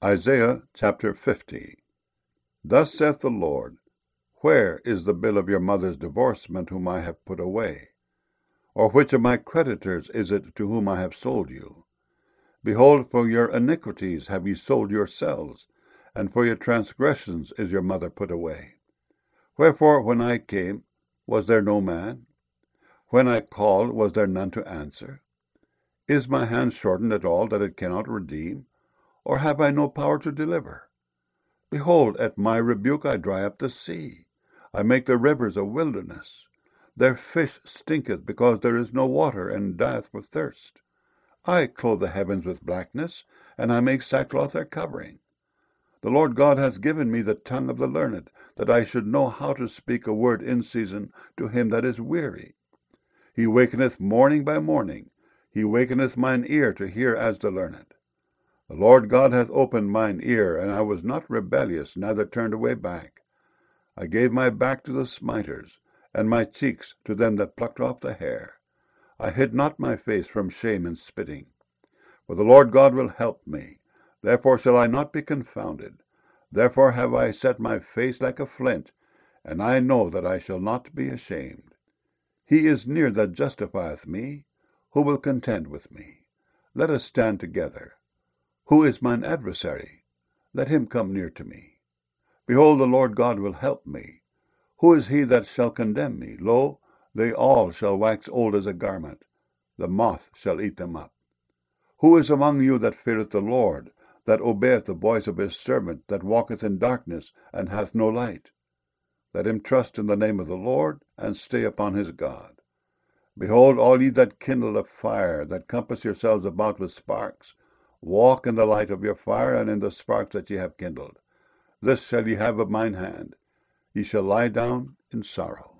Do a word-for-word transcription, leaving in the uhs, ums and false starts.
Isaiah chapter fifty. Thus saith the Lord, Where is the bill of your mother's divorcement whom I have put away? Or which of my creditors is it to whom I have sold you? Behold, for your iniquities have ye sold yourselves, and for your transgressions is your mother put away. Wherefore, when I came, was there no man? When I called, was there none to answer? Is my hand shortened at all that it cannot redeem? Or have I no power to deliver? Behold, at my rebuke I dry up the sea. I make the rivers a wilderness. Their fish stinketh, because there is no water, and dieth for thirst. I clothe the heavens with blackness, and I make sackcloth their covering. The Lord God hath given me the tongue of the learned, that I should know how to speak a word in season to him that is weary. He wakeneth morning by morning. He wakeneth mine ear to hear as the learned. The Lord God hath opened mine ear, and I was not rebellious, neither turned away back. I gave my back to the smiters, and my cheeks to them that plucked off the hair. I hid not my face from shame and spitting. For the Lord God will help me, therefore shall I not be confounded. Therefore have I set my face like a flint, and I know that I shall not be ashamed. He is near that justifieth me. Who will contend with me? Let us stand together. Who is mine adversary? Let him come near to me. Behold, the Lord God will help me. Who is he that shall condemn me? Lo, they all shall wax old as a garment. The moth shall eat them up. Who is among you that feareth the Lord, that obeyeth the voice of his servant, that walketh in darkness, and hath no light? Let him trust in the name of the Lord, and stay upon his God. Behold, all ye that kindle a fire, that compass yourselves about with sparks, walk in the light of your fire, and in the sparks that ye have kindled. This shall ye have of mine hand. Ye shall lie down in sorrow.